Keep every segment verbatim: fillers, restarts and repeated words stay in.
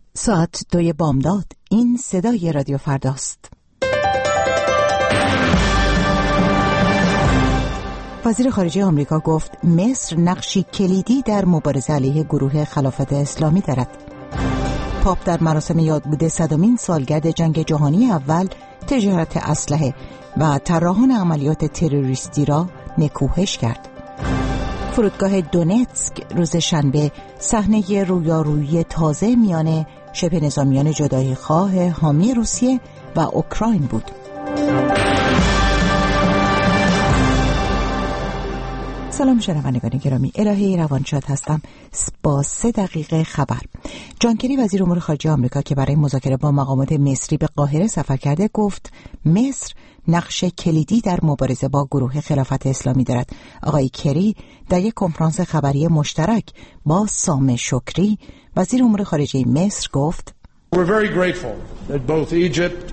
ساعت دوی بامداد. این صدای رادیو فرداست. وزیر خارجه آمریکا گفت مصر نقشی کلیدی در مبارزه علیه گروه خلافت اسلامی دارد. پاپ در مراسم یادبود صدمین سالگرد جنگ جهانی اول تجارت اسلحه و طراحان عملیات تروریستی را نکوهش کرد. فرودگاه دونتسک روز شنبه صحنه رویارویی تازه میان شبه نظامیان جدایی خواه حامی روسیه و اوکراین بود. سلام شنوندگان گرامی، الهه روانشاد هستم با سه دقیقه خبر. جان کری وزیر امور خارجه آمریکا که برای مذاکره با مقامات مصری به قاهره سفر کرده گفت مصر نقش کلیدی در مبارزه با گروه خلافت اسلامی دارد. آقای کری در یک کنفرانس خبری مشترک با سامح شکری وزیر امور خارجه مصر گفت We're very grateful that both Egypt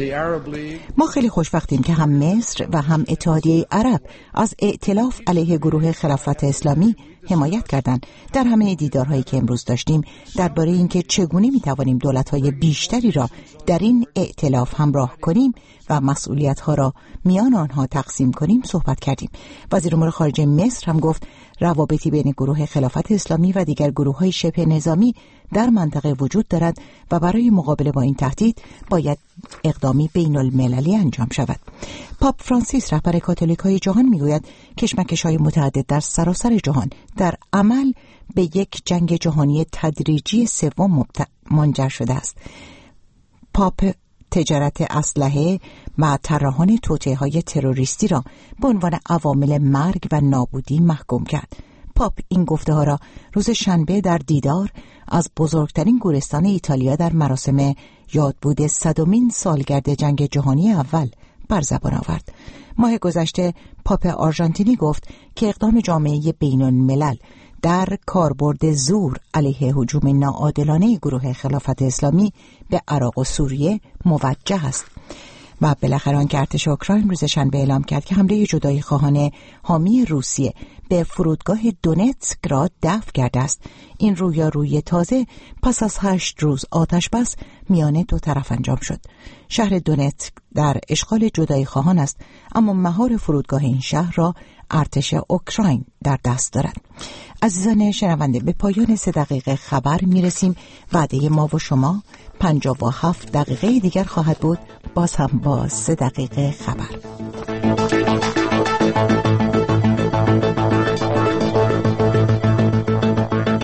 ما خیلی خوشبختیم که هم مصر و هم اتحادیه عرب از ائتلاف علیه گروه خلافت اسلامی حمایت کردند. در همه دیدارهایی که امروز داشتیم درباره اینکه چگونه میتوانیم دولت‌های بیشتری را در این ائتلاف همراه کنیم و مسئولیت‌ها را میان آنها تقسیم کنیم صحبت کردیم. وزیر امور خارجه مصر هم گفت روابطی بین گروه خلافت اسلامی و دیگر گروه‌های شبه نظامی در منطقه وجود دارد و برای مقابله با این تهدید باید اقدامی بین المللی انجام شود. پاپ فرانسیس رهبر کاتولیک‌های جهان میگوید کشمکش‌های متعدد در سراسر جهان در عمل به یک جنگ جهانی تدریجی سوم منجر شده است. پاپ تجارت اسلحه و طراحان توطئه‌های تروریستی را به عنوان عوامل مرگ و نابودی محکوم کرد. پاپ این گفته ها را روز شنبه در دیدار از بزرگترین گورستان ایتالیا در مراسم یادبود صدمین سالگرد جنگ جهانی اول بر زبان آورد. ماه گذشته پاپ آرژانتینی گفت که اقدام جامعه بین الملل در کاربرد زور علیه هجوم ناعادلانه گروه خلافت اسلامی به عراق و سوریه موجه است. و بالاخره آنکه ارتش اوکراین روز شنبه اعلام کرد که حمله جدایی خواهان حامی روسیه به فرودگاه دونتسک را دفع کرده است. این رویارویی تازه پس از هشت روز آتش بس میان دو طرف انجام شد. شهر دونتسک در اشغال جدایی خواهان است، اما مهار فرودگاه این شهر را ارتش اوکراین در دست دارد. عزیزان شنونده، به پایان سه دقیقه خبر میرسیم. وعده ما و شما پنجاه و هفت دقیقه دیگر خواهد بود، باز هم با سه دقیقه خبر.